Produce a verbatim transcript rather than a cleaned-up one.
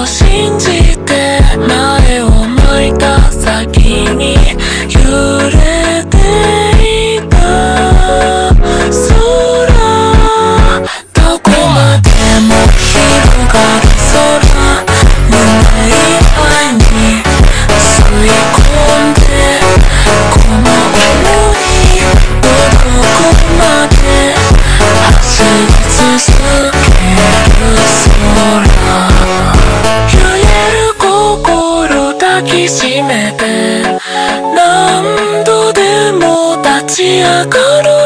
を信じて前を向いた先に揺れていた空、どこまでも広がる空、胸いっぱいに吸い込んでこの想いどこまで走り続ける空、揺れる心抱きしめて何度でも立ち上がる